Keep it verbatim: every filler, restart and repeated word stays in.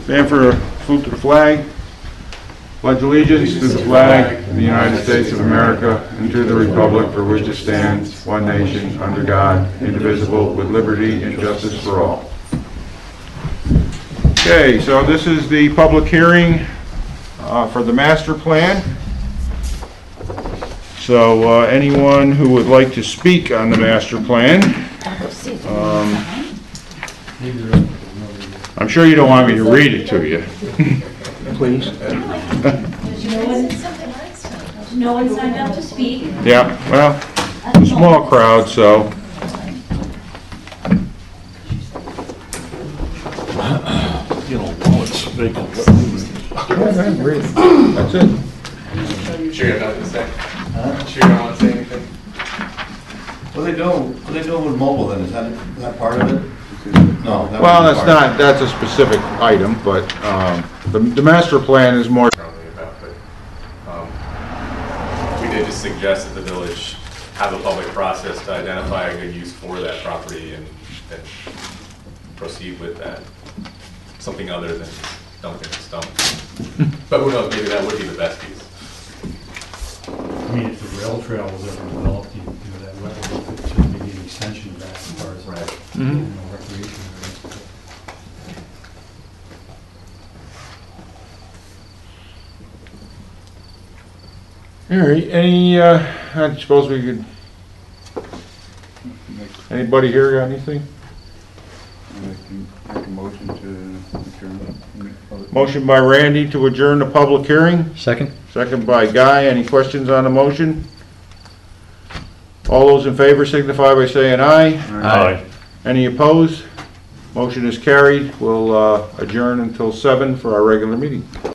Stand for a salute to the flag. Pledge allegiance to the flag of the United States of America and to the republic for which it stands, one nation, under God, indivisible, with liberty and justice for all. Okay, so this is the public hearing uh, for the master plan. So uh, anyone who would like to speak on the master plan, um, I'm sure you don't want me to read it to you. Please. No one signed up to speak. Yeah, well, a small crowd, so. You know, wallets, they can. That's it. Sure you have nothing to say? Huh? Sure you don't want to say anything? What are they doing, what are they doing with mobile then? Is that, is that part of it? No. that Well, wasn't that's part of not, that's a specific item, but um, the the master plan is more. Strongly about, but um, we did just suggest that the village have a public process to identify a good use for that property and, and proceed with that. Something other than dumping the stump. But who knows, maybe that would be the best use. I mean, if the rail trail was ever developed, you know, that wetland could just be an extension of that as far as, Right. you know, recreation areas. All right, any, uh, I suppose we could, anybody here got anything? Make a motion to adjourn. Motion by Randy to adjourn the public hearing, Second? second by Guy. Any questions on the motion? All those in favor signify by saying aye. Aye. Any opposed? Motion is carried. We'll uh, adjourn until seven for our regular meeting.